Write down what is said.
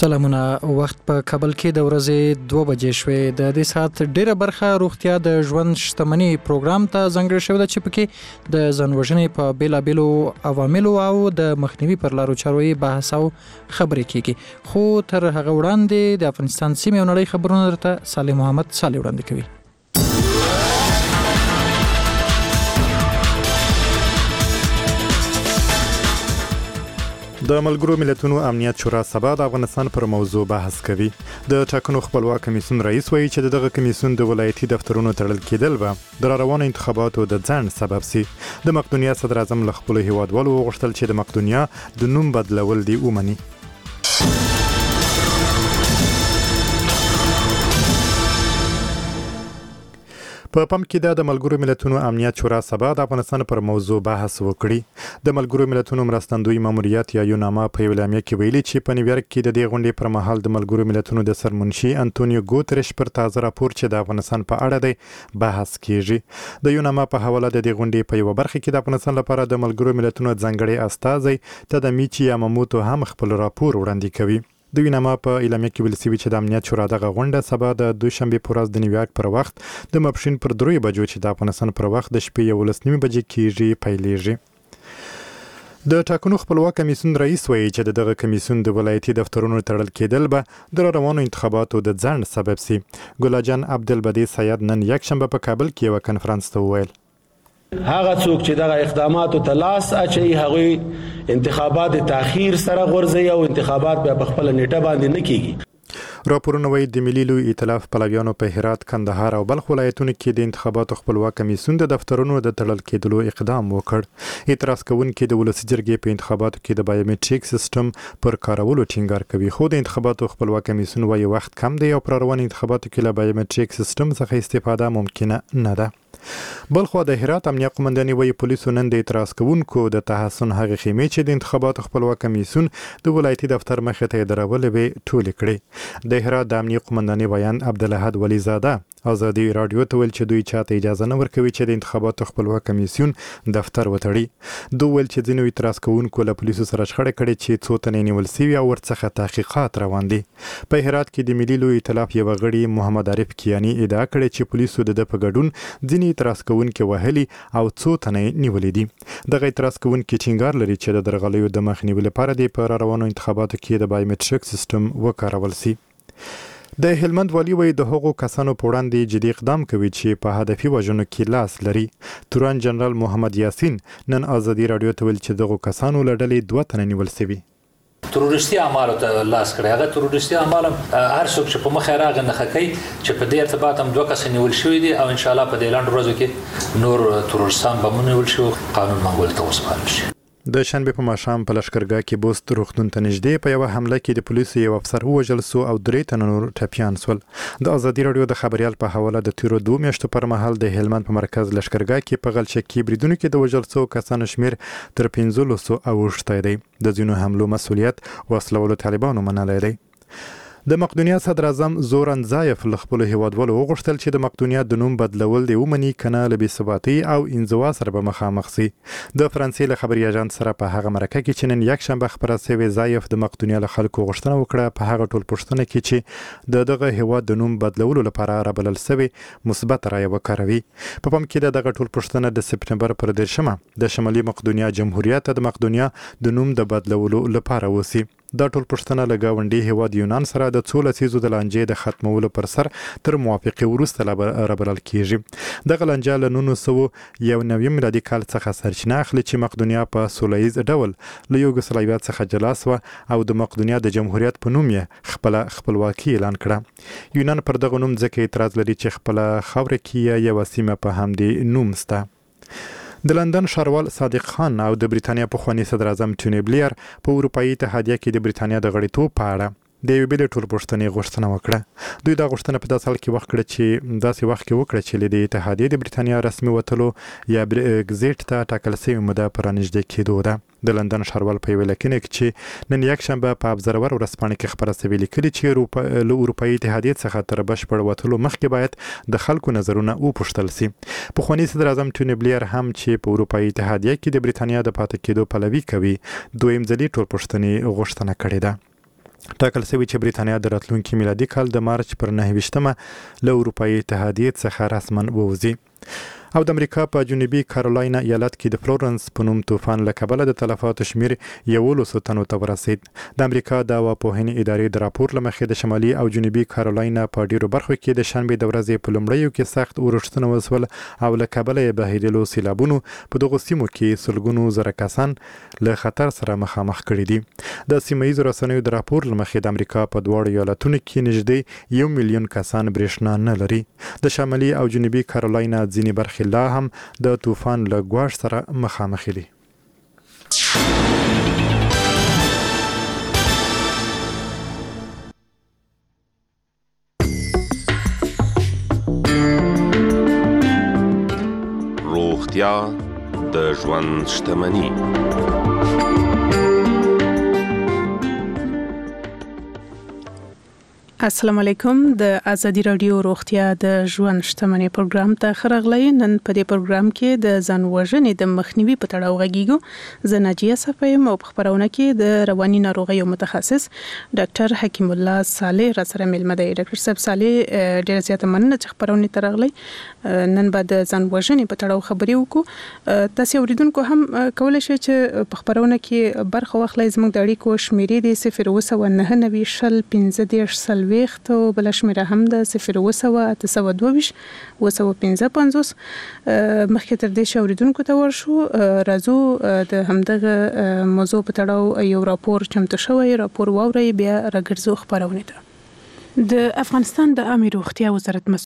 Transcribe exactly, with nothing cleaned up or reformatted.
سلامونه. وخت په کابل کې د ورځې دوه بجې شوې. د دې ساعت ډیره برخه روغتیا د ژوند شتمنۍ پروګرام ته ځانګړې شوې ده چې پکې د ځانوژنې په بیلابیلو عواملو او د مخنیوي پر لارو چارو بحث او خبرې کیږي. خو تر هغه وړاندې د افغانستان سیمې او نړۍ خبرونه درته صالح محمد صالح وړاندې کوي. د ملګرو ملتونو امنیت شورا سبا د افغانستان پر موضوع بحث کوي. د ټاکنو خپلواک کمیسیون رئیس وایي چې دغه کمیسیون د ولایتي دفترونو تړل کېدل به د روانو انتخاباتو د ځنډ سبب سي. د مقدونیا صدر اعظم له خپلو هیوادوالو وغوښتل چې د مقدونیا د نوم بدلول دي ومني. په پام کې د ملګرو ملتونو امنیت شورا سبا د افغانستان پر موضوع بحث وکړي. د ملګرو ملتونو مرستندوی ماموریت یا یوناما په اعلامیه کې ویلي چې په نیویارک کې د دې غونډې پر مهال د ملګرو ملتونو د سرمنشي انټونیو ګوتریش پر تازه راپور چې د افغانستان په اړه دی بحث کیږي. د یوناما په حواله د دې غونډې په یو برخه کې د افغانستان لپاره د ملګرو ملتونو ځانګړي استازی تدمیچی یاماموتو هم خپل راپور وړاندې کوي. د یوناما په اعلامیه کې ویل شوی چې د امنیت شورا دغه غونډه سبا د دوشنبه په ورځ د نیویارک پر وخت د ماپښین پر درې بجو چې د افغانستان پر وخت د شپې یولس نیمې بجې کېږي پیلېږي. د ټاکنو خپلواک کمیسیون رئیس وایي چې دغه کمیسیون د ولایتي دفترونو تړل کېدل به د روانو انتخاباتو د ځنډ سبب سي. ګلاجان عبدالبدی سید نن یکشنبه په کابل کې یو کنفرانس ته وویل هغه څوک چې دغه اقداماتو ته لاس اچي هغه انتخابات تاخير سره غورځي او انتخابات بیا په خپل نیټه باندې نه کیږي. راپورونه وایي د ملي لوی ائتلاف پلویانو په هرات، کندهار او بلخ ولایتونو کې د انتخاباتو خپلواک کمیسیون د دفترونو د تړل کېدلو اقدام وکړ. اعتراض کوونکي د ولسي جرګې په انتخاباتو کې د بایومټریک سیستم پر کارولو ټینګار کوي. خو د انتخاباتو خپلواک کمیسیون وایي وخت کم دی او پر روان انتخاباتو کې له بایومټریک سیستم څخه استفاده ممکنه نه ده. بلخو د هرات امنیه قومنداني وایي پولیسو نن د اعتراض کوونکو د تحسن هغه خیمې چې د انتخاباتو خپلواک کمیسیون د ولایتي دفتر مخې ته درولې وي ټولې کړې. د هرات د امنیه قومنداني بیان عبدالحد ولیزاده ازادي رادیو ته ویل چې دوی چاته اجازه نه ورکوي چې د انتخاباتو خپلواک کمیسیون دفتر وتړي. دوی ویل چې ځینو اعتراض کوونکو له پولیسو سره شخړه کړې چې څو تنې نیول شوي او ورڅخه تحقیقات روان دي. په هرات کې د ملي لوی ائتلاف یو غړي محمد عارف کیانی ادعا کړې چې پولیسو د په ګډون ځینې اعتراض کوونکي وهلي او څو تنې نیولې دي. دغه اعتراض کوونکي ټینګار لري چې د درغلیو د مخنیوي لپاره د پر روانو انتخاباتو کې د بایومټریک سیستم وکارول شي. د هلمند والی وایي د هغو کسانو په وړاندې جدي اقدام کوي چې په هدفي وژنو کې لاس لري. توران جنرال محمد یاسین نن ازادي رادیو ته ویل چې دغه کسانو له ډلې دوه تنه نیول شوي. تروریستي اعمالو ته لاس کړی. هغه تروریستي اعمال هر څوک چې په مخ راغی نه خکې چې په دې ارتباط هم دوه کس نیول شوي دي او ان شاء الله په دې لاندې ورځو کې نور تروریستان به نیول شي قانون معقول ته وسپارل شي. د شنبه په ماښام په لشکرګاه کې بوست روغتون ته نږدې په یو حمله کې د پولیسو یو افسر ووژل شو او درې تنه نور ټپیان شول. د ازادي رادیو د خبريال په حواله د تیرو دوه میاشتو پر مهال د هلمند په مرکز لشکرګاه کې په غلچکي بریدونو کې د وژل شو کسانو شمیر تر پنځلس اوښتی دی. د ځینو حملو مسؤلیت وسلوالو طالبانو منلی دی. د مقدونیا صدر اعظم زورن زایف له خپلو هیوادوالو وغوښتل چې د مقدونیا د نوم بدلول دی ومني کنه له بېثباتۍ او انزوا سره به مخامخ شي. د فرانسې له خبري اژانس سره په هغه مرکه کې چې نن یکشنبه خپره شوې زایف د مقدونیا له خلکو غوښتنه وکړه په هغه ټول پوښتنه کې چې د دغه هیواد د نوم بدلولو لپاره رابلل شوی مثبت رایه وکاروي. په پام کې د دغه ټول پوښتنه د سپتمبر پر دېرشمه د شمالي مقدونیا جمهوریت د مقدونیا د نوم د بدلولو لپاره وسی. دا ټول پوښتنه له ګاونډي هیواد یونان سره د څو لسیزو د لانجې د ختمولو پر سر تر موافقې وروسته رابلل کیږي. دغه لانجه له نولس سوه یو نوي میلادي کال څخه سرچینه اخلي چې مقدونیا په سوله ییز ډول له یوګسلاویا څخه جلا سوه او د مقدونیا د جمهوریت په نوم یې خپله خپلواکي اعلان کړه. یونان پر دغه نوم ځکه اعتراض لري چې خپله خاوره کې یوه سیمه په همدې نوم شته. د لندن ښاروال صادق خان او د بریتانیا پخوانی صدر اعظم ټوني بلیر په اروپایي اتحادیه کې د بریتانیا د غړیتوب په اړه د یوې بلې ټولپوښتنې غوښتنه وکړه. دوی دا غوښتنه په داسې حال کې وکړه چې داسې وخت کې وکړه چې له اتحادیې د بریتانیا رسمي وتلو یا برګزیټ ته ټاکل شوې موده په رانږدې کېدو ده. د لندن ښاروال په یوه لیکنه کې چې نن یکشنبه په ابزرور ورځپاڼه کې خبره شوې لیکلي چې له اروپایي اتحادیې څخه تر بشپړ وتلو مخکې باید د خلکو نظرونه وپوښتل شي. پخوانی صدر اعظم ټوني بلیر هم چې په اروپایي اتحادیه کې د بریتانیا د پاتې کېدو پلوي کوي دویم ځلي ټولپوښتنې غوښتنه کړې ده. ټاکل شوی چې بریتانیا د راتلونکي میلادي کال د مارچ پر نهه ویشتمه له اروپایي اتحادیې څخه رسما ووځي. او د امریکا په جنوبي کارولاینا ایالت کې د فلورنس په نوم طوفان له کبله د تلفاتو شمیر یولسو تنو ته ورسید. د امریکا د هواپوهنې ادارې د راپور له مخې د شمالي او جنوبي کارولاینا په ډیرو برخو کې د شنبې د ورځې په لومړیو کې سخت اورښتونه وسول او له کبله یې بهیدلو سیلابونو په دغو سیمو کې سلګونو زره کسان له خطر سره مخامخ کړي دي. د سیمه ییزو رسنیو د راپور له مخې د امریکا په دواړو ایالتونو کې نږدې یو میلیون کسان برېښنا نه لري. د شمالي او جنوبي کارولاینا ځینې برخې لا هم د طوفان له ګواښ سره مخامخ دي. روغتیا د ژوند شتمني. السلام علیکم. د ازادي رادیو روغتیا د ژوند شتمنۍ پروګرام ته خرغلی. نن په دې پروګرام کې د ځان وژنې د مخنیوي په تړاو غږیږو. زه ناجیه صفایم او په خبرونه کې د رواني ناروغیو متخصص ډاکټر حکیم الله صالح را سره ملمه دی. ډاکټر صاحب صالح ډېر زیاته مننه چې خبرونه ته راغلی. نن به د ځان وژنې په تړاو خبرې وکړو. تاسو اوریدونکو هم کولای شئ چې په خبرونه کې برخه واخلئ. زموږ د اړیکو شمیرې دي صفر اووه سوه نهه نوي شل پنځه دېرش څلوېښت او بل شمیره هم د صفر اووه سوه اته سوه دوه ویشت اووه سوه پنځه پنځوس. مخکې تر دې چې اوریدونکو ته ورشو راځو د همدغه موضوع په تړاو یو راپور چمتو شوی. راپور واورئ بیا راګرځو خبرونه ته. د افغانستان د عامه روغتیا وزارت